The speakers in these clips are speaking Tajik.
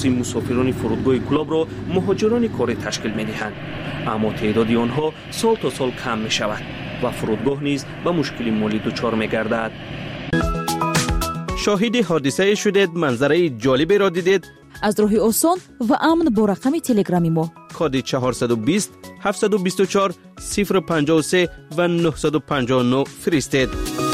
این مسافران فرودگاه کلاب را مهاجران کاری تشکیل می‌دهند، اما تعداد آنها سال تا سال کم می‌شود و فرودگاه نیز به مشکل مالی دچار می‌گردد. شاهد حادثه شدید، منظره جالبی را دیدید؟ از راه آسان و امن با رقم تلگرامی ما کد 420 724 053 و 959 فرستید.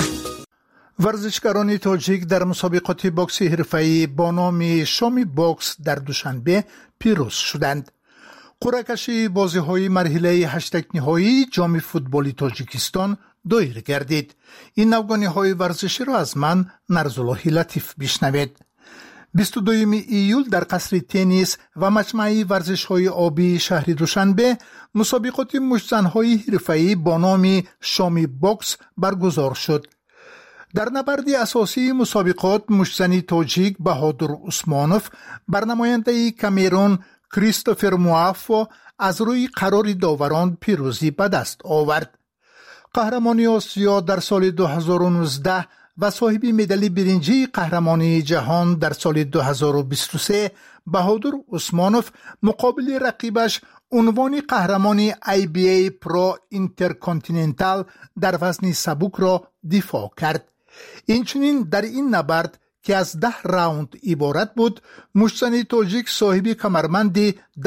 ورزشکاران تاجیک در مسابقات بوکسی حرفه‌ای با نام شامی بوکس در دوشنبه پیروز شدند. قرعه کشی بازی‌های مرحله 8 نهایی جام فوتبال تاجیکستان دایر گردید. این نوگانی‌های ورزشی را از من نرزالله لطیف بشنوید. 22 ایول در قصر تنیس و مجمع ورزش‌های آبی شهر دوشنبه مسابقات مشت‌زن‌های حرفه‌ای با نام شامی بوکس برگزار شد. در نبرد اساسی مسابقات مشت‌زن تاجیک بهادر عثمانوف بر نماینده کامرون کریستوفر موافو از روی قرار داوران پیروزی به دست آورد. قهرمانی آسیا در سال 2019 و صاحب مدال برنجی قهرمانی جهان در سال 2023 بهادر عثمانوف مقابل رقیبش عنوان قهرمانی IBA پرو اینترکانتیننتال در وزن سبک را دفاع کرد. اینچنین در این نبرد که از 10 راوند عبارت بود، مشت‌زن تاجیک صاحب کمربند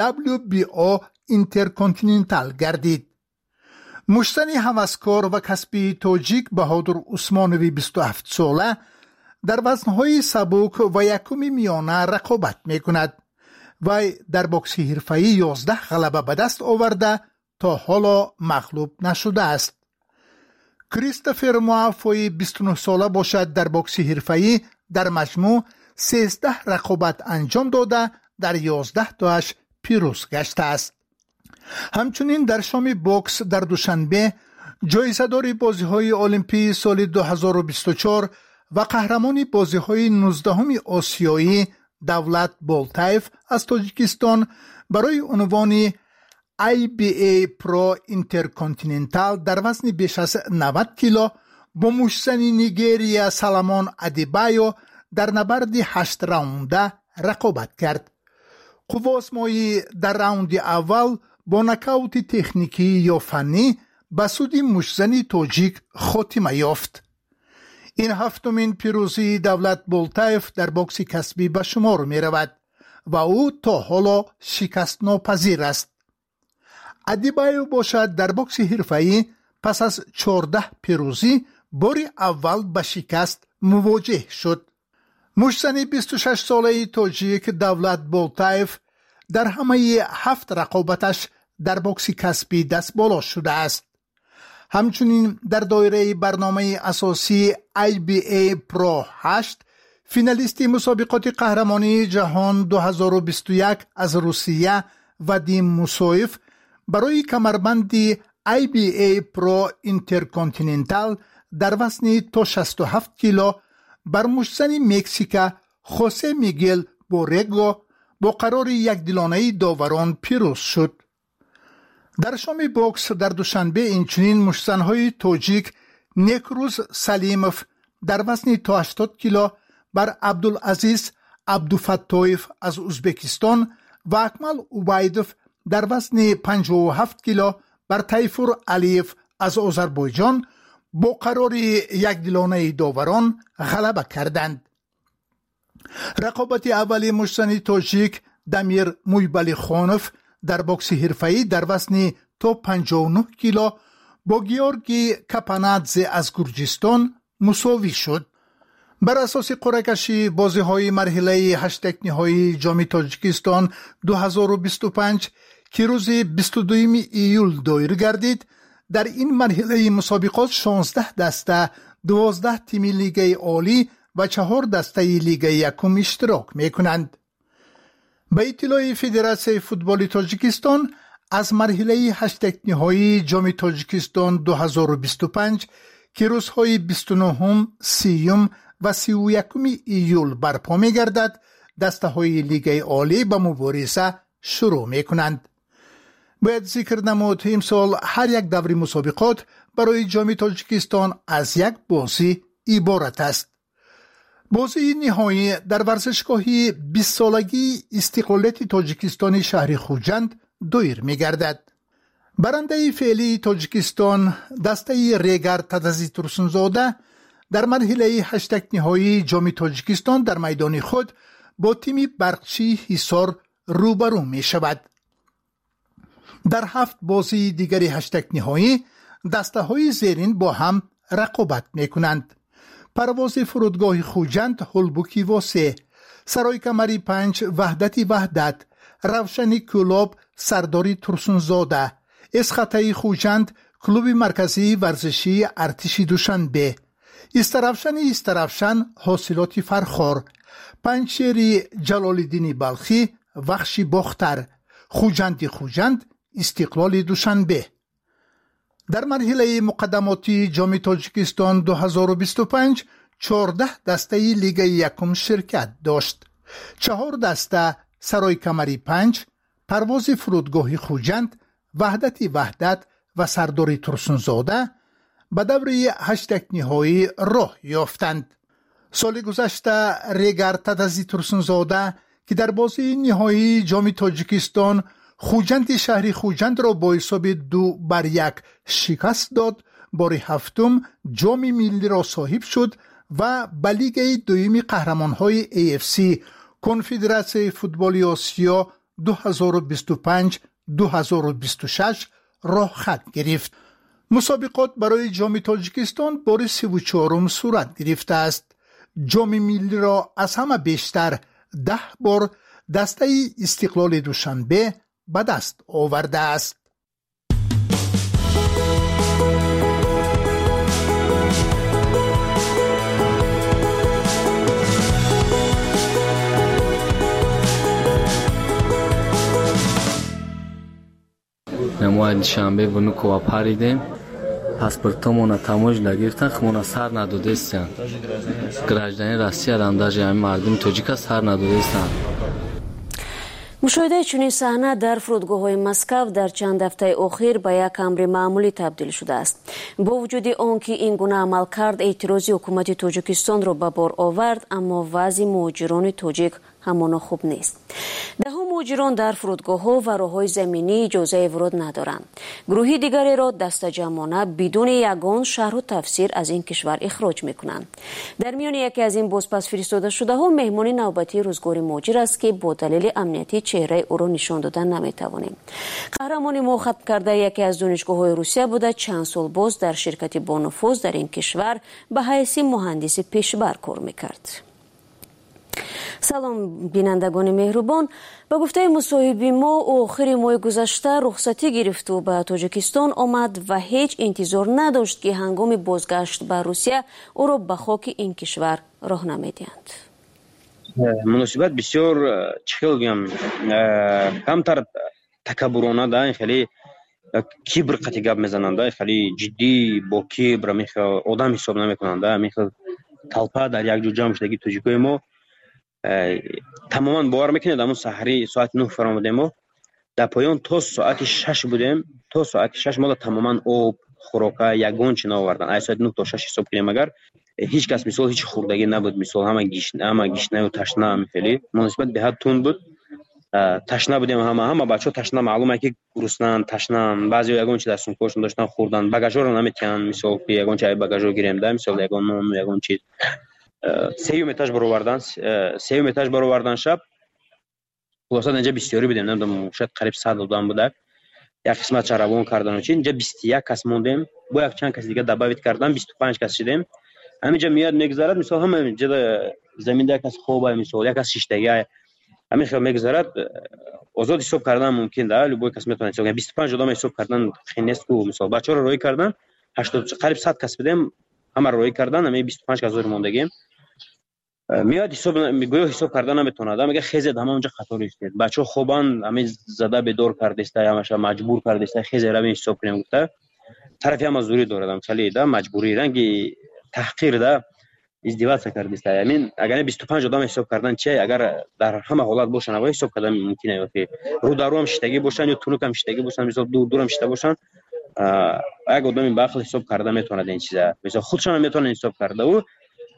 WBO اینترکانتیننتال گردید. مشت‌زن هوسکار و کسبی تاجیک بهادر عثمانوی 27 ساله در وزن‌های سبک و یکم میانه رقابت می‌کند و در بوکس حرفه‌ای 11 غلبه به دست آورده تا حالا مغلوب نشده است. کریستوفر موافوی 29 ساله باشد در بوکس حرفه‌ای در مجموع 13 رقابت انجام داده در 11 تاش پیروز گشته است. همچنین در شام بوکس در دوشنبه جایزه‌دار بازی‌های المپی سال 2024 و قهرمان بازی‌های 19 آسیایی دولت بولتایف از تاجیکستان برای عنوان IBA پرو اینترکانتیننتال در وزن بیش از 90 کیلو با مشت‌زن نیگریا سلامان ادیبایو در نبرد 8 راونده رقابت کرد. قواسمایی در راوند اول با نکاوت تکنیکی یا فنی به سود مشت‌زن تاجیک خاتمه یافت. این هفتمین پیروزی دولت بولتایف در بوکس کسبی به شمار می رود و او تا حالا شکست ناپذیر است. ادیبایو باشد در بوکس حرفه‌ای پس از 14 پیروزی بار اول به شکست مواجه شد. مشت‌زن 26 ساله تاجیک دولت بولتایف در همه 7 رقابتش در بوکس کسبی دست بالا شده است. همچنین در دایره برنامه اساسی IBA پرو 8 فینالیست مسابقات قهرمانی جهان 2021 از روسیه ودیم موسویف برای کمربند IBA پرو اینترکانتیننتال در وزن تا 67 کیلو بر مشت‌زن مکزیک خوسه میگل بورگو با قرار یکدلانه داوران پیروز شد. در شام بوکس در دوشنبه اینچنین مشت‌زن‌های تاجیک نیکروز سلیموف در وزن تا 80 کیلو بر عبدالعزیز عبدوفتویف از ازبکستان و اکمل عبیدوف در وزن 57 کیلو بر تیفور علیف از آذربایجان با قرار یکدلانه داوران غلبه کردند. رقابت اولی مشت‌زن تاجیک دمیر مویبلی خانوف در بوکس حرفه‌ای در وزن تا 59 کیلو با گیورگی کپانادزه از گرجستان مساوی شد. بر اساس قرعه کشی بازی‌های مرحله 8 نهایی جام تاجیکستان 2025 که روز 22 ایول دایر گردید، در این مرحله مسابقات 16 دسته 12 تیم لیگ عالی و 4 دسته لیگ یکم اشتراک می‌کنند. به اطلاع فدراسیون فوتبال تاجیکستان از مرحله 8 نهایی جام تاجیکستان 2025 که روزهای 29 30 و 31 ایول برپا می‌گردد، دسته‌های لیگ عالی به مبارزه شروع می‌کنند. باید ذکر نمود امسال هر یک دور مسابقات برای جام تاجیکستان از یک بازی عبارت است. بازی نهایی در ورزشگاه 20 سالگی استقلالیت تاجیکستان شهر خوجند دایر می‌گردد. برنده فعلی تاجیکستان دسته ریگر تدزی ترسونزاده در مرحله 8 نهایی جام تاجیکستان در میدان خود با تیم برقچی حصار روبرو می شود. در 7 بازی دیگری 8 نهایی دسته های زیرین با هم رقابت می کنند. پرواز فرودگاه خوجند هولبوکی و 3، سرای کمری 5 وحدت، روشنی کلوب سرداری ترسونزاده، اسخطه خوجند کلوب مرکزی ورزشی ارتش دوشنبه، استرافشن حاصلات فرخار، پنجشیر جلالالدین بلخی وخشی باختر، خوجند استقلال دوشنبه. در مرحله مقدماتی جام تاجیکستان 2025 14 دسته لیگ یکم شرکت داشت. 4 دسته سرای کمری 5، پرواز فرودگاه خوجند، وحدت و سرداری ترسونزاده به دوره 8 نهایی راه یافتند. سال گذشته ریگر تدزی ترسونزاده که در بازی نهایی جام تاجیکستان خوجند شهری خوجند را با حساب 2-1 شکست داد، بار هفتم جام ملی را صاحب شد و به لیگ دوم قهرمان‌های AFC کنفدراسیون فوتبال آسیا 2025-2026 راه خط گرفت. مسابقات برای جام تاجیکستان بار 34 صورت گرفته است. جام ملی را از همه بیشتر 10 بار دسته استقلال دوشنبه به دست آورده است. ما شنبه و نکو پریدیم پاسپورتمون تاموج نگرفتن، خمون سر ندادستن. گراجدانی روسیه هم даже همین مردم تاجیک سر ندادستن. مشاهده چنین صحنه در فرودگاه‌های مسکو در چند هفته اخیر به یک امر معمولی تبدیل شده است. با وجود آنکه این گونه عملکرد اعتراضی حکومت تاجیکستان را به بار آورد، اما وضع مهاجران تاجیک همان خوب نیست. دهها مهاجران در فرودگاه‌ها و راه‌های زمینی اجازه ورود ندارند. گروهی دیگری را دستجمعانه بدون یگان شرح و تفسیر از این کشور اخراج می‌کنند. در میان یکی از این بازپس فرستاده شده‌ها مهمان نوبتی روزگار مهاجر است که با دلیل امنیتی چهره او را نشان دادن نمی‌توانیم. قهرمان ما ختم کرده یکی از دانشگاه‌های روسیه بوده، چند سال باز در شرکت با نفوذ در این کشور به حیث مهندس پیشبر کار می‌کرد. سلام بینندگان مهربان، به گفته مصاحبی ما آخر ماه گذشته رخصتی گرفت و به تاجیکستان آمد و هیچ انتظار نداشت که هنگام بازگشت به روسیه او را به خاک این کشور راه نمیدهند. مناسبت بسیار چخیل بگم کمتر تکبرانه ده، خیلی کبر قطعی گپ میزننده، خیلی جدی با کبر میخواد آدم حساب نمیکننده، میخواد طلپه در یک جو جمع شدگی تاجیکای ما تماما باور میکنید. همون سحری ساعت 9 فراموده ما در پایان تا ساعت 6 بودیم، تا ساعت 6 ما تماما آب خوراکه یگان چی نآوردن. از ساعت 9 تا 6 حساب کنیم اگر هیچ کس مثال هیچ خوردگی نبود، مثال همه گشنه و تشنه میخلی مناسبت به حد تون بود. تشنه بودیم، همه بچه ها تشنه، معلومه که گرسنه‌اند، تشنه‌اند. بعضی یگان چی در سونکاشون داشتن خوردن، بagaژور رو نمیتونن مثال که یگان چای بagaژور گیریم ده، مثال یگان نون یگان چیز سیوم اتاج برآوردن شب. خلاصا اینجا بسیاری بودیم، نمیدونم شاید قریب 100 آدم بوده. یک قسمت چراغون کردن و چی اینجا 21 کس موندیم، با یک چند کس دیگه دعوت کردن 25 کس شدیم. همینجا میاد میگذرد، مثلا همه اینجا زمین ده کس خوبه، مثلا یک از 6 دیگه همین خیلی میگذرد. آزاد حساب کردن ممکن ده، ولی با کس میتونه حساب کنه. 25 آدم حساب کردن خیلی نیست کو، مثلا بچه‌ها رو روی کردن 80 قریب 100 کس بودیم، همه روی کردن، همین 25 کس موندگیم. میاد حساب میگه حساب کردن نمیتونه، میگه خیزید همه اونجا خطر است، بچه‌ها خوبان همین زده به دور کرده است، همش مجبور کرده است خیزید رو حساب کنیم. گفته طرفی هم مزدوری دارم خیلی ده مجبوری رنگی تحقیر ده ازدواج کرده است. همین اگر 25 آدم حساب کردن چه اگر در همه حالت باشن و حساب کردن ممکنه که رو درو هم شتگی باشن یا تونک هم شتگی باشن، مثلا دور هم شته باشن، اگه آدم این بخل حساب کرده میتونه این چیزا مثلا خودشون هم میتونه حساب کرده و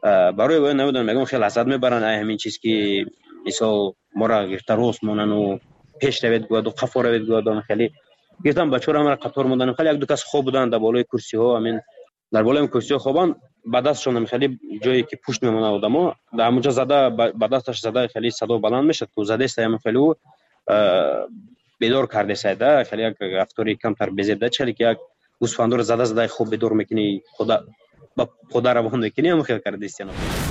برای وای نمیدونم میگم خیلی حسد میبرن همین چیز که مثال ما را گرفته روز مونن و پیش روید گوید و قفا روید گوید خیلی گفتم بچه‌ها را قطار موندن خیلی یک دو کس خوب بودن در بالای کرسی ها همین در بالای کرسی ها خوابان با دستشون خیلی جایی که پشت میمونه آدما در اونجا زده با دستش زده خیلی صدا بلند میشه تو زده است همین خیلی بیدار کرده سایده خیلی یک رفتاری کمتر بزیده چلی که یک گوسفند رو زده خوب بیدار میکنی خدا روان میکنی هم خیلی کرده است.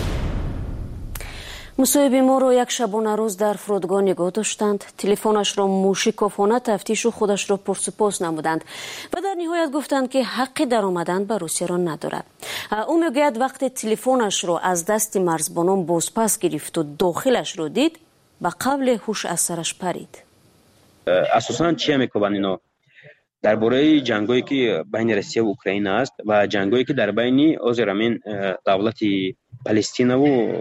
مصاحبه ما رو یک شبانه روز در فرودگاه نگاه داشتند. تلفنش را موشکافانه تفتیش و خودش را پرسپوس نمودند و در نهایت گفتند که حق در آمدن به روسیه را ندارد. او میگوید وقتی تلفنش را از دست مرزبانان بازپس گرفت و داخلش را دید به قبل هوش از سرش پرید. اساساً چی میگویند اینا درباره جنگایی که بین روسیه و اوکراین است و جنگایی که در بین آزرامین دولت فلسطین و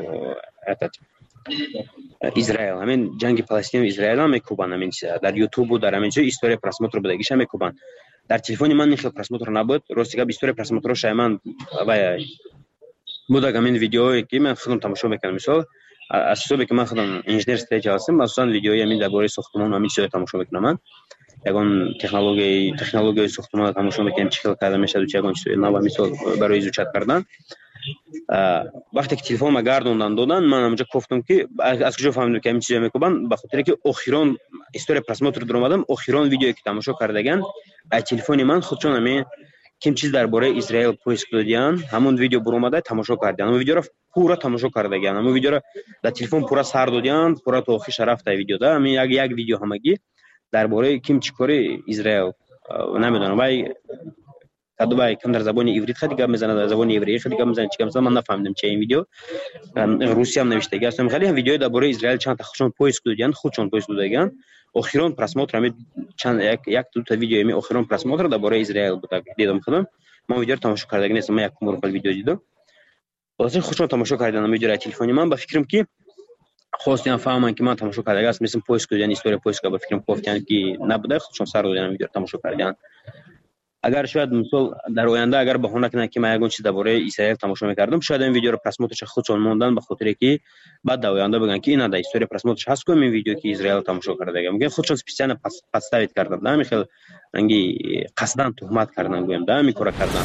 اسرائیل همین جنگ فلسطین و اسرائیل هم میکوبن همین در یوتیوب و در همین جای استوری پرسموتر بدگیش هم میکوبن. در تلفن من خیلی پرسموتر نبود راستی که استوری پرسموتر شایمن و بودم همین ویدیوهایی که من خودم تماشا میکنم مثلا از صبح که من خودم انجینر استریج هستم مثلا ویدیوهای همین درباره ساختمان همین چیزا تماشا میکنم من یگان تکنولوژی ساختمان تماشا میکنم چیکار کرده میشه و چیکار چیزا نو مثلا برای زوچت کردن وقتی که تلفن ما گردوندن دادن من اونجا گفتم که از کجا فهمیدم که همین چیزا میکوبن به خاطر که اخیران استوری پرسموتر در اومدم اخیران ویدیویی که تماشا کردگان از تلفن من خودشون همین کیم چیز درباره اسرائیل پویسک دادیان همون ویدیو بر اومده تماشا کردن همون ویدیو رو پورا تماشا کردگان همون ویدیو رو در تلفن پورا سر دادیان پورا تو آخرش رفته ویدیو ده همین یک ویدیو همگی درباره کیم چیکاری اسرائیل نمیدونم وای کدوبای کم در زبان عبری خیلی گپ میزنه در زبان عبری خیلی گپ میزنه چیکار مثلا من نفهمیدم چه این ویدیو روسی هم نوشته است خیلی هم ویدیو درباره اسرائیل چند تا خودشون پویسک دادیان خودشون پویسک دادگان اخیران پرسموتر هم چند یک دو تا ویدیو می اخیران پرسموتر درباره اسرائیل بود دیدم خودم من ویدیو رو تماشا کردم نیستم من یک مرکل ویدیو دیدم واسه خودشون تماشا کردن ویدیو را تلفنی من با فکرم که خواستم فهمم که من تماشا کردم است مثل پویسک دادن استوری پویسک با فکرم گفتن که نبوده خودشون سر دادن ویدیو رو تماشا کردن اگر شاید مثلا در آینده اگر بهونه کنن که من یگان چیز درباره اسرائیل تماشا می‌کردم شاید این ویدیو رو پرسموتش خودشون موندن به خاطر که بعد در آینده بگن که این در استوری پرسموتش هست که این ویدیو که اسرائیل تماشا کرده میگن خودشون سپیسیال پستاویت کردن نه خیلی انگی قصدن تهمت کردن گویم ده میکره کردن.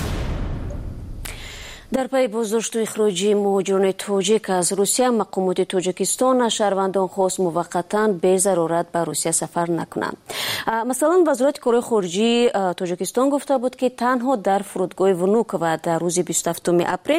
در پی بازداشت و اخراج مهاجران تاجیک از روسیه مقامات تاجیکستان شهروندان خواست موقتا به ضرورت به روسیه سفر نکنند. مثلا وزارت کارهای خارجه تاجیکستان گفته بود که تنها در فرودگاه ونوک و در روز 27 اپریل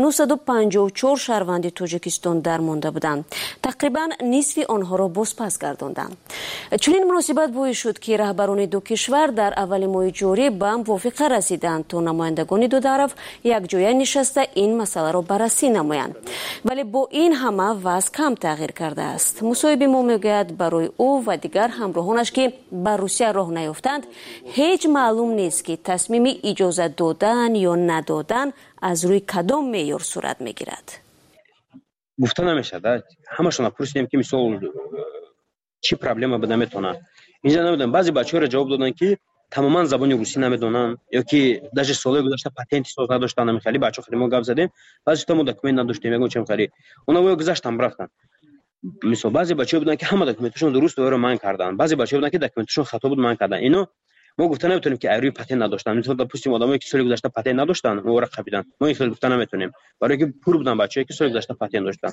954 شهروند تاجیکستان درمانده بودند. تقریبا نصف آنها را بازپس گرداندند. چنین مناسبت باعث شد که رهبران دو کشور در اول ماه جاری به موافقه رسیدند تا نمایندگان دو طرف یک جای نشسته این مسئله را بررسی نمایند. ولی با این همه وضع کم تغییر کرده است. مصاحبه ما میگوید برای او و دیگر همراهانش که به روسیه راه نیافتند هیچ معلوم نیست که تصمیم اجازه دادن یا ندادن از روی کدام معیار صورت میگیرد. گفته نمیشه همشون پرسیدیم که مثلا چی پرابلم بده میتونه اینجا نمیدونم بعضی بچه‌ها جواب دادن که تماما زبان روسی نمیدونن یا که داش سال گذشته پاتنت ساز نداشتن نمیخواد بچه‌ها خیلی ما گپ زدیم بعضی تا ما دکمنت نداشتیم میگم چه خیلی اونا گذاشتن رفتن مثلا بعضی بچه‌ها بودن که همه دکمنتشون درست رو من کردن بعضی بچه‌ها بودن که دکمنتشون خطا بود من کردن اینو ما گفتن نمیتونیم که روی پاتنت نداشتن مثلا پوستیم آدمایی که سال گذشته پاتنت نداشتن ما رو قبیدن ما این خیلی گفتن نمیتونیم برای که پور بودن بچه‌ای که سال گذشته پاتنت داشتن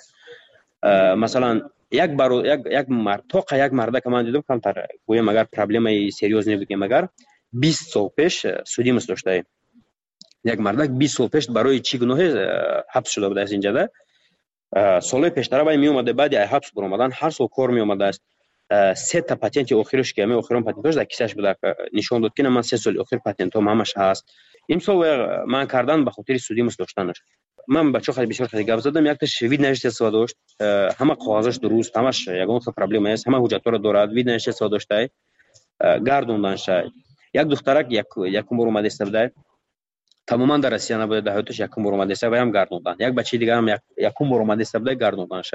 مثلا یک مرد تا یک مرد که من دیدم کمتر گویم اگر پرابلمی سریوز نبود مگر 20 سال پیش سودیمس داشته یک مردک 20 سال پیش برای چی گناه حبس شده بوده است اینجا ده سال پیشتر باید می اومده بعد حبس بر اومدن هر سال کار می اومده است 3 تا پاتنت اخیرش که اخیرم پاتنتش در کیسش بوده نشون داد که من 3 سال اخیر پاتنتم همش هست این سال من کردن به خاطر سودیمس داشتنش من بچه‌ها خیلی بسیار خیلی گپ زدم یک تا شوید نوشته سوا داشت همه کاغذش درست همش یگان پرابلم است همه حجت‌ها رو دارد وید نوشته سوا داشته گردوندنش یک دخترک یکم بار اومده است بوده تماما در روسیه نبوده در حیاتش یکم بار اومده است و هم گردوندن یک بچه دیگه هم یکم بار اومده است بوده گردوندنش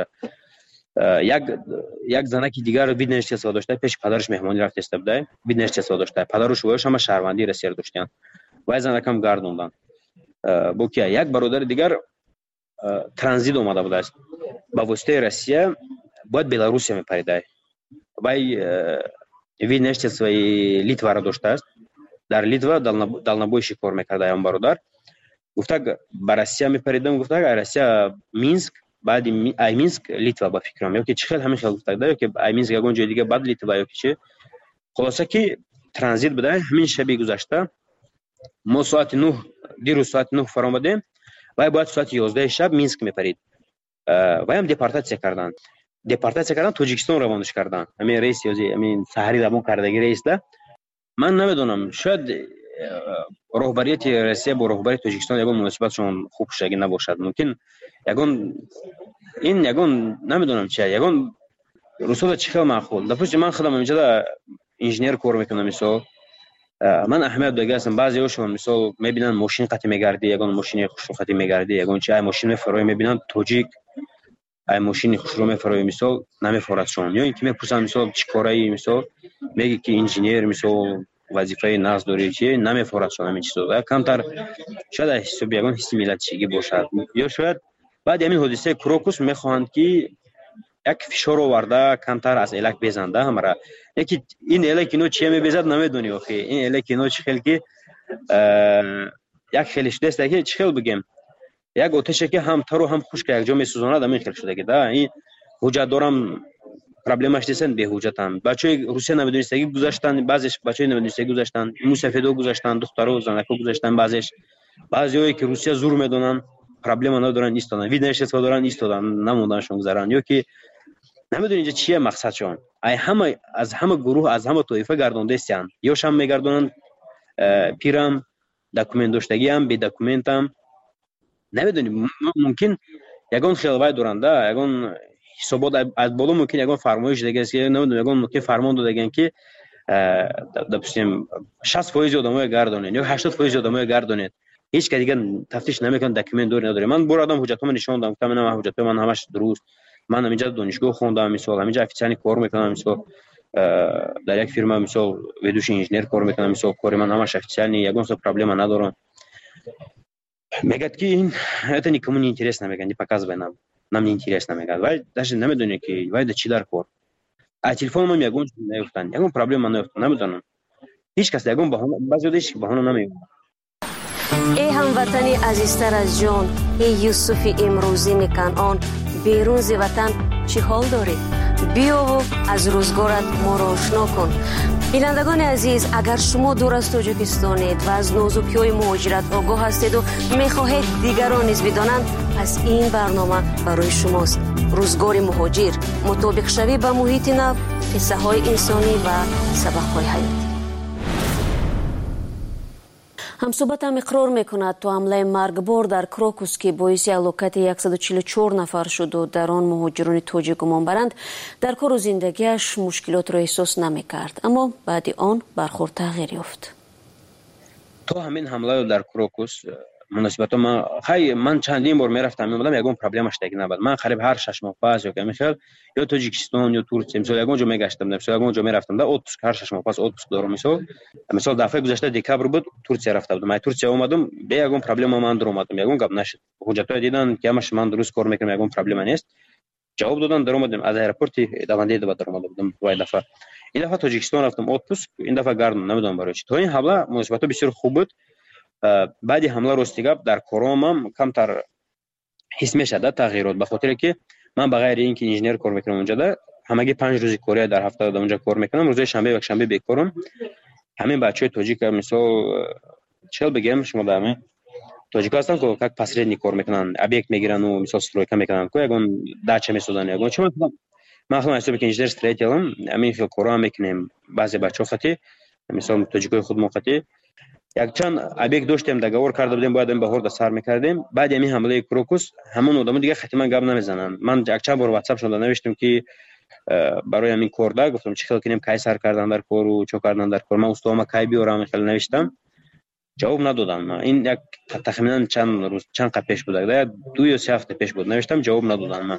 یک زنکی دیگر وید نوشته سوا داشته پیش پدرش مهمانی رفته است بوده وید نوشته سوا داشته پدرش و هم شهروندی روسیه داشتن و زنک هم گردوندن با که یک برادر دیگر ترانزیت آمده بوده است با واسطه روسیه باید بلاروسیا میپریده وای وینشت سوی لیتوا را داشته است در لیتوا دالنابوی شکار میکرده اون برادر گفته با روسیه میپریدم گفته روسیه مینسک بعد ای مینسک لیتوا با فکرم یا که چه خیلی همین خیلی گفته یا که ای مینسک یگان جای دیگه بعد لیتوا یا که چه خلاصه که ترانزیت بوده همین شبی گذشته ما ساعت 9 دیروز ساعت 9 فرامدیم و باید ساعت 11 شب مینسک میپرید و هم دپارتاسیا کردن توجیکستان روانش کردن همین رئیس یازی همین سحری دامون کردگی رئیس ده من نمیدونم شاید رهبریت روسیه با رهبری توجیکستان یگان مناسبتشون خوب شگی نباشد ممکن یگان این یگان نمیدونم چیه یگان روسا چه معقول допустим من خودم اینجا انجینیر کار میکنم مثلا من اهمیت دیگه هستم بعضیاشون مثلا میبینن ماشین قطع میگردی یگان ماشین خوشرو قطع میگردی یگان چه ماشین میفروی میبینن توجیک ای ماشین خوشرو میفروی مثلا نمیفرستشون یا اینکه میپرسن مثلا چیکارایی مثلا میگه که انجینیر مثلا وظیفه ناز داری چی نمیفرستشون همین چیزا کمتر شاید حساب یگان حس ملتچگی باشد یا شاید بعد همین حادثه کروکوس میخواهند که یک فشار آورده کمتر از الک بزنده همرا یکی این الک اینو چی میبزد نمیدونی آخه این الک اینو چه خیلی که یک خیلیش دسته که چه خیلی بگم یک آتشه که هم تر و هم خشک یک جا میسوزونه دم خیلی شده که ده این حجت دارم پرابلمش دیسن به حجتم بچهای روسیه نمیدونستگی گذاشتن بعضیش بچهای نمیدونستگی گذاشتن موسفیدو گذاشتن دخترا و زنکا گذاشتن بعضیایی که روسیه زور میدونن پرابلم ندارن ایستادن ویدنشت دارن ایستادن نموندنشون گذران یا که نمیدونی اینجا چیه مقصدشون ای همه از همه گروه از همه طایفه گردونده استن یا شام میگردونن پیرم دکومنت داشتگی هم بی دکومنت هم نمیدونی ممکن یگان خیلی دورنده یگان حسابات از بالا ممکن یگان فرمایش دیگه است که نمیدونم یگان ممکن فرمان دادن که допустим 60% آدمای گردونن یا 80% آدمای گردونن هیچ که دیگه تفتیش نمیکنه دکومنت دور نداره من بر آدم حجتام نشون دادم گفتم من حجت من همش درست من همینجا دانشگاه خوندم مثلا همینجا افیسیانی کار میکنم مثلا در یک فرما مثلا ویدوش انجینیر کار میکنم مثلا کار من همش افیسیانی یگان سو پرابلم ندارم میگه که این это никому не интересно میگن не показывай нам не интересно میگن ولی даже نمیدونه که وای چی در کار а телефон من یگان نیفتن یگان پرابلم نیفتن نمیدونم هیچ کس یگان بهانه بعضیش بهانه نمیگه ای هموطنی عزیزتر از جان ای یوسف امروزین کنعان بیرون ز وطن چی حال داری بیا و از روزگارت ما را آشنا کن بینندگان عزیز اگر شما دور از تاجیکستانید و از نازکی‌های مهاجرت آگاه هستید و میخواهید دیگران نیز بدانند پس این برنامه برای شماست روزگار مهاجر مطابق شوی به محیط نو قصه های انسانی و سبق های حیاتی همصحبتم اقرار میکند تو حمله مرگبار در کروکوس که باعث هلاکت 144 نفر شد و در آن مهاجران تاجیک گمان برند در کار و زندگیش مشکلات را احساس نمیکرد اما بعد آن برخورد تغییر یافت تو همین حمله در کروکوس مناسبت من چندین بار میرفتم میومدم یگان پرابلمش دیگه نبود من قریب هر 6 ماه پس یا که میخواد یا تاجیکستان یا ترکیه مثلا یگان جا میگشتم مثلا یگان جا میرفتم در اتوبوس هر 6 ماه پس اتوبوس دارم مثلا دفعه گذشته دکبر بود ترکیه رفته بودم من ترکیه اومدم به یگان پرابلم من در اومدم یگان گپ نشد حجتای دیدن که همش من درست کار میکنم یگان پرابلم نیست جواب دادن در اومدم از ایرپورت دوانده دو در اومدم وای دفعه این دفعه تاجیکستان رفتم اتوبوس این دفعه گردم نمیدونم برای چی تو این حمله مناسبت بسیار خوب بود بعد حمله راستیگاب در کارم کمتر حس میشد تغییرات به خاطر که من بغیر اینکه انجینیر کار میکنم اونجا ده همگی 5 روز کاری در هفته در اونجا کار میکنم روز شنبه و یک شنبه بیکارم همین بچهای تاجیک مثلا چل بگم شما دامه تاجیک هستن که یک پسرینی کار میکنن ابیکت میگیرن و مثلا استرویکا میکنن که یگان داچه میسازن یگان چون من خودم حساب که انجینیر استریتلم همین خیلی کارا میکنیم بعضی بچه‌ها خاطی مثلا تاجیکای خود موقتی یک چند ابیک داشتیم دگور کرده بودیم باید بهار در سر میکردیم بعد همین حمله کروکوس همون آدم دیگه خطیما گپ نمیزنن من یک چند بار واتساپ شده نوشتم که برای همین کار گفتم چه خیلی کنیم کای سر کردن در کار و چه کردن در کار من استوام کای بیارم خیلی نوشتم جواب ندادم این یک تخمینا چند روز چند قبل پیش بود یا 2 یا 3 هفته پیش بود نوشتم جواب ندادن من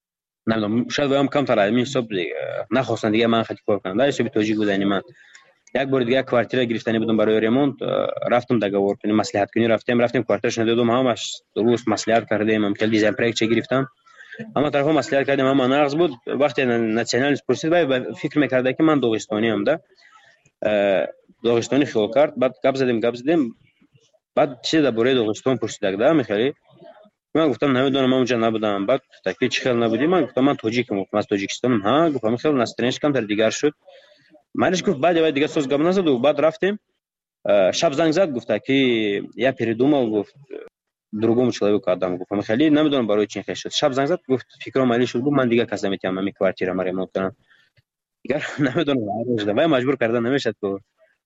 نمیدونم شاید هم کم تر همین حساب نخواستن دیگه من خطی کار کنم در حساب توجیه بودن من یک بار دیگه کوارتیر گرفتنی بودم برای ریمونت. رفتم دگاور کنیم مصلحت کنی رفتیم کوارترش ندیدم همش درست مصلحت کردیم ممکن دیزاین پروژه چه گرفتم اما طرفا مصلحت کردیم اما ناقص بود. وقتی ناسیونالیست پرسید و فکر می‌کرد که من داغستانی ام ده داغستانی خیال کرد. بعد گپ زدیم بعد چی درباره داغستان پرسید ده میخری من گفتم نمیدونم من اونجا نبودم. بعد تکی چه خیال نبودی من گفتم من تاجیکم گفتم از تاجیکستانم. ها گفتم خیلی نسترنش کم در دیگر شد مالش گفت بعد دیگه سوز گپ نزد و بعد رفتیم. شب زنگ زد گفت که я передумал گفت другому человеку отдам گفتم خیلی نمیدونم برای چی خیلی شد. شب زنگ زد گفت فکرم عالی شد گفت من دیگه کس نمیتونم همین کوارتیر ما ریمونت کنم دیگه نمیدونم و مجبور کردن نمیشد که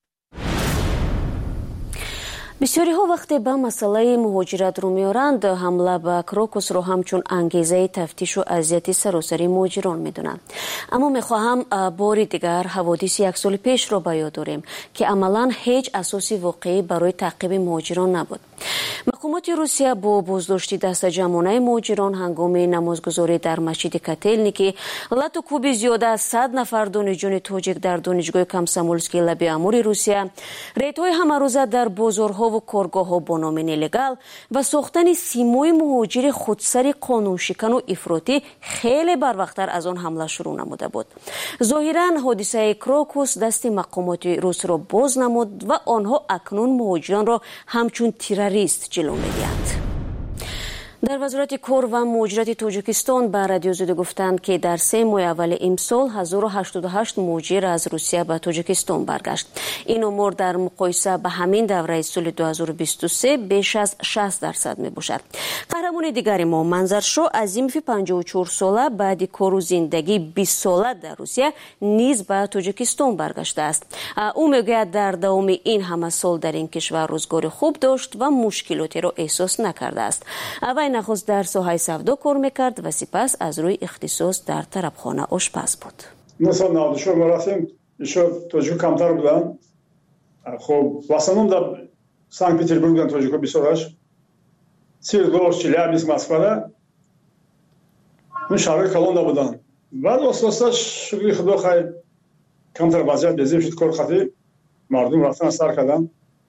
бисёриҳо вақте ба масъалаи муҳоҷират рӯ меоранд ҳамла ба крокусро ҳамчун ангезаи тафтишу азияти саросари муҳоҷирон медонанд. аммо мехоҳам бори дигар ҳаводиси як соли пешро ба ёд орем ки амалан ҳеҷ асоси воқеӣ барои таъқиби муҳоҷирон набуд. мақомоти русия бо боздошти дастаҷамонаи муҳоҷирон ҳангоми намозгузорӣ дар масҷиди котельники лату кӯби зиёда аз 100 нафар донишҷӯёни тоҷик дар донишгоҳи комсомольскии лаби амури русия рейдҳои ҳамарӯза дар бозорҳо و کارگاه‌ها با نام نلگال و ساختن سیمای مهاجر خودسری قانونشکن و افراطی خیلی بروقتر از آن حمله شروع نموده بود. ظاهراً حادثه کراکوس دست مقامات روس را باز نمود و آنها اکنون مهاجران را همچون تروریست جلو می‌گیرند. در وزارت کار و مهاجرت تاجیکستان به رادیو زده گفتند که در 3 ماه اول امسال 1088 مهاجر از روسیه به تاجیکستان برگشت. این امور در مقایسه به همین دوره سال 2023 بیش از 60% می باشد. قهرمان دیگر ما منظرشو عظیموف 54 ساله بعد کار و زندگی 20 ساله در روسیه نیز به تاجیکستان برگشته است. او میگوید در دوام این همه سال در این کشور روزگار خوب داشت و مشکلاتی را احساس نکرده است. نخست در ساحه سودا کار میکرد و سپس از روی اختصاص در طربخانه آشپز بود. مثلا نادشور ما رفتیم ایشون توجیک کمتر بودن. خب واسنون در سانت پترزبورگ بودن توجیکا بیسوراش سیرگوش چلیابیس مسکوه اون شهر کلون بودن. بعد واسه شغلی خدا خیر کمتر وضعیت بزرگ شد کار خاطی مردم رفتن سر کردن.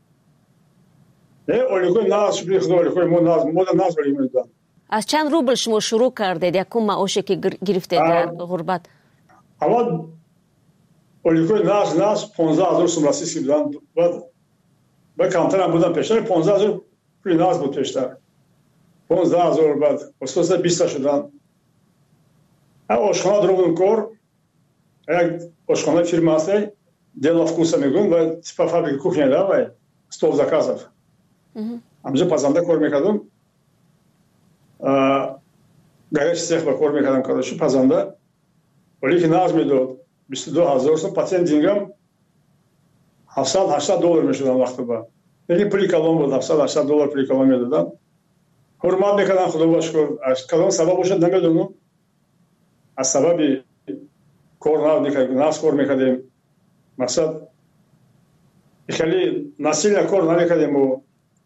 اولیکوی ناز شبیه خدا اولیکوی مود ناز بریم میدن. از چند روبل شما شروع کردید یکم معاشی که گرفتید در غربت؟ اول اولیکوی ناز 15000 سوم راسیسکی بودن. بعد کمتر هم بودن پیشتر 15000 پول ناز بود پیشتر. 15000 بعد اساسا 20 شدن. آشخانه درون کار یک آشخانه فیرما است دلا вкуса میگن و تیپ فابریک کوخنی داره و стол заказов. همجا پازنده کار میکردم گرش سیخ با کار میکردم کارشو پازنده ولی که ناز میداد 22000 سوم پاتنت دیگم 780 دلار میشدن وقت بعد یعنی پولی کلان بود 780 دلار پولی کلان میدادن حرمت میکردن خدا باشکر از کلان سبب باشد نمیدونم از سبب کار ناز کار میکردیم مقصد خیلی ناسیل کار نمیکردیم و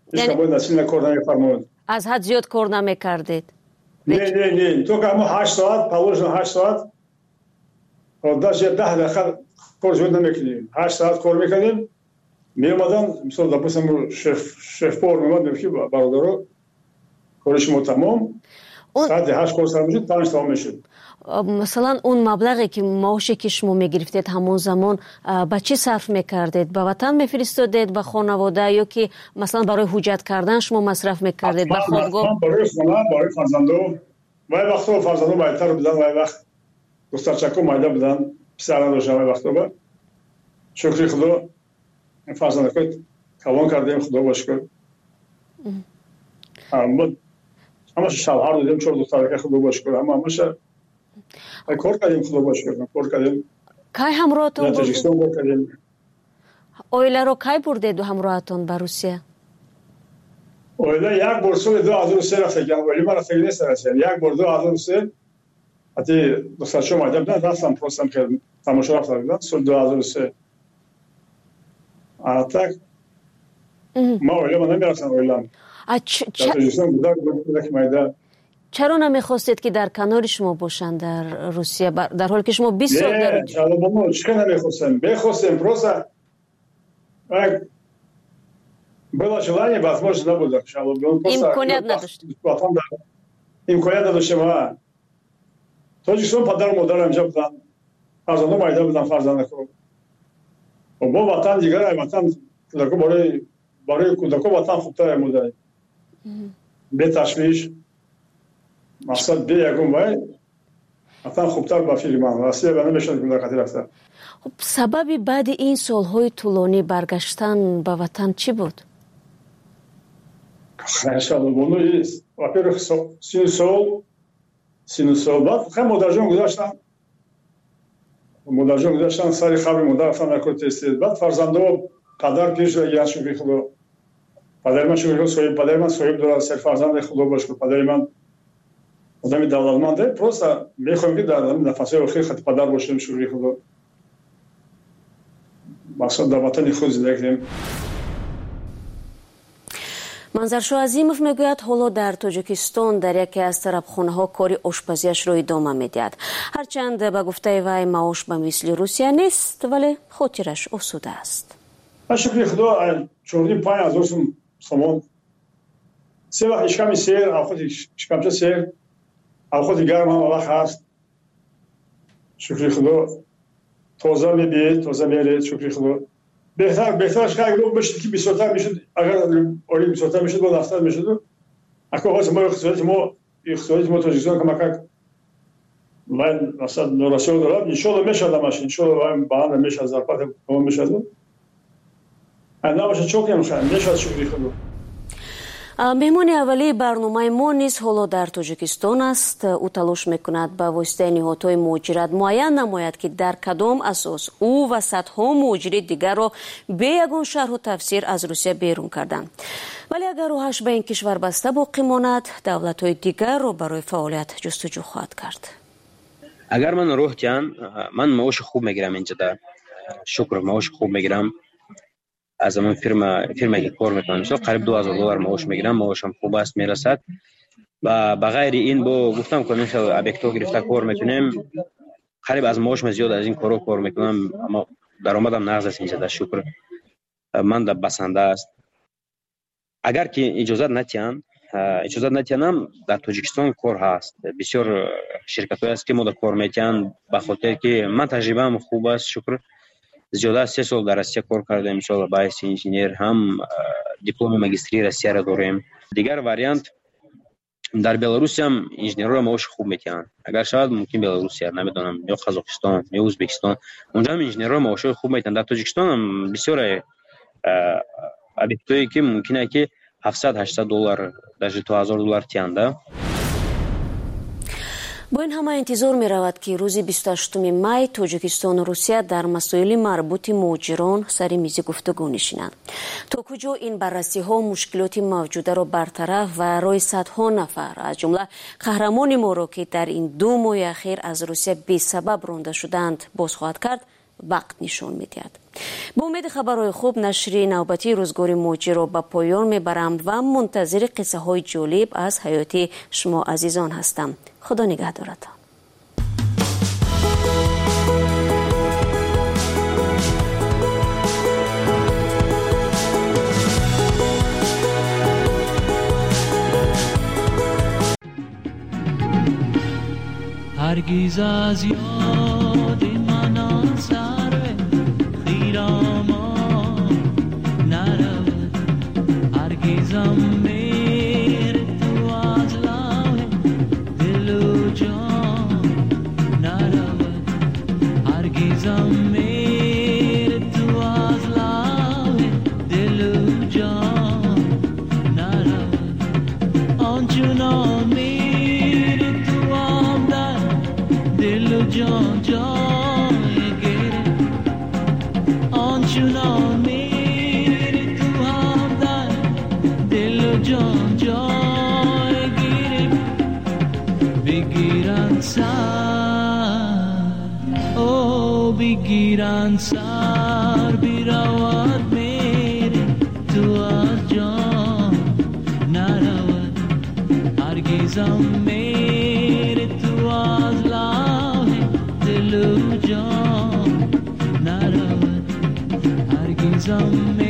از حد زیاد کار نمیکردید؟ نه تو که ما 8 ساعت پاولشون 8 ساعت و даже 10 دقیقه کار زیاد نمیکردیم 8 ساعت کار میکردیم میومدن مثلا допустим شف پور میومد که برادرو کارش ما تمام ساعت 8 کار سر میشد 5 تمام میشد. مثلا اون مبلغی که معاشی که شما میگرفتید همون زمان با چی صرف میکردید؟ به وطن میفرستادید به خانواده یا که مثلا برای حجت کردن شما مصرف میکردید به خوابگاه؟ برای خانه برای فرزندو وای وقتا فرزندو بهتر بودن وای وقت دخترچکو مایده بودن پسران داشتن وای وقتا با شکر خدا این فرزندکو کلان کردیم خدا باشکر همش شوهر دادیم 4 دخترک خدا باشکر همش کار کردیم خدا باشکر کار کردیم کی همراهتون بردید؟ اویله رو کی بردید همراهتون به روسیه؟ اویله یک بار سال 2003 رفتیم ولی من رفتم نیست رسید یک بار 2003 حتی دخترچه اومدم نه رفتم پرستم که تماشا رفتم سال 2003 تک ما اویله من نمیرفتم اویلم چرا نمیخواستید که در کنار شما باشند در روسیه در حالی که شما 20 سال در چرا نمیخواستم بخواستم پروسا было желание, возможно, набуде. Имконият надошт. Имконият надоштем. Тоҷикистон падару модар амҷа будан. Фарзандон майда будан фарзандако. бо ватан дигар ватан кӯдако барои кӯдако ватан хубтар мудаи. Бе ташвиш. мақсад бе ягон вай ватан хубтар ба фикри ман. Россия ба намешад кӯдакати рафта. сабаби баъди ин солҳои тӯлонӣ баргаштан ба ватан чӣ буд? Во-первых, сину сол баъд хай модарҷон гузаштан сари қабри модар рафтан дар кори тестед. Баъд фарзандо падар пир шуда гиянд шукри худо. падари ман шукри худо падари ман соҳиб дорад сер фарзанди худо бошад. падари ман одами давлатманде. просто мехоҳем ки дар нафасҳои охир хати падар бошем шукри худо. мақсад дар ватани худ зиндагӣ кунем. манзаршоҳ азимов мегӯяд ҳоло дар тоҷикистон дар яке аз тарабхонаҳо кори ошпазиашро идома медиҳад. ҳарчанд ба гуфтаи вай маош ба мисли Русия нест, вале хотираш осуда аст. шукри худо 4-5 сум сомон. се вақт ишками сер, авқоти ишкамча сер, авқоти гарм ҳам вақт ҳаст. шукри худо тоза мебиед, тоза меред, шукри худо. بهترش که اگر بشه که 20 میشد اگر اولی 20 میشد با 70 میشد اگه واسه ما اقتصادی ما تاجیکستان کمک من مثلا نوراسیون دارم ان شاء الله میشه دمش ان شاء الله بهانه میشه زرپات کم میشه انا باشه چوک میشه میشه شکری خدا меҳмони аввалии барномаи мо низ ҳоло дар тоҷикистон аст. ӯ талош мекунад ба воситаи ниҳодҳои муҳоҷират муайян намояд ки дар кадом асос ӯ ва садҳо муҳоҷири дигарро бе ягон шарҳу тафсир аз Русия берун карданд. вале агар роҳаш ба ин кишвар баста боқӣ монад, давлатҳои дигарро барои фаъолият ҷустуҷӯ хоҳад кард. агар ман роҳ диҳанд, ман маоши хуб мегирам инҷода. шукр, маоши хуб мегирам. аз ҳамон фирмае ки кор мекунам мисол қариб $2000 маош мегирам. маошам хуб аст, мерасад. ба ғайри ин бо гуфтам ки мисол объектҳо гирифта кор мекунем. қариб аз маошам зиёд аз ин корҳо кор мекунам, аммо даромадам нағз аст инҷода. шукр, ман да басанда аст. агар ки иҷозат натиҳанам, дар Тоҷикистон кор ҳаст. бисёр ширкатҳое аст ки мо да кор метиҳанд, ба хотир ки ман таҷрибаам хуб аст. шукр, зиёда аз 3 сол дар Россия кор кардем. мисол ба ҳайси инженер ҳам дипломи магистрии Россияро дорем. дигар вариант дар Беларусиям инженерро маоши хуб метиҳанд. агар шавад мумкин Беларусия, намедонам, ё Қазоқистон, ё Ӯзбекистон, онҷо ҳам инженерро маоши хуб метиҳанд. дар Тоҷикистон ҳам бисёр объектҳое ки мумкин аст ки $700-800 даже $2000 тиҳанда. бо ин ҳама интизор меравад ки рӯзи 28 май тоҷикистону Русия дар масоили марбути муҳоҷирон сари мизи гуфтугӯ нишинанд. то куҷо ин баррасиҳо мушкилоти мавҷударо бартараф ва рои садҳо нафар аз ҷумла қаҳрамони моро ки дар ин 2 моҳи ахир аз Русия бесабаб ронда шуданд боз хоҳад кард, вақт нишон медиҳад. ба умеди хабарҳои хуб, нашри навбатии рӯзгори муҳоҷирро ба поён мебарам ва мунтазири қиссаҳои ҷолиб аз ҳаёти шумо азизон ҳастам. худо нигаҳдоратон. هرگز از یاد من آن سرو خیرامان نرود، هرگزم مهر تو از لوح دل و جان نرود، هرگزم مهر تو از لوح دل و جان نرود، آنچنان جان جان گیره آنچنان میره تو هم در دل و جان جان گیره بگیرن سر او بگیرن سر بیرود میره تو از جان نرود، هرگزم میره تو از دل و جان نرود، هرگز عزیزم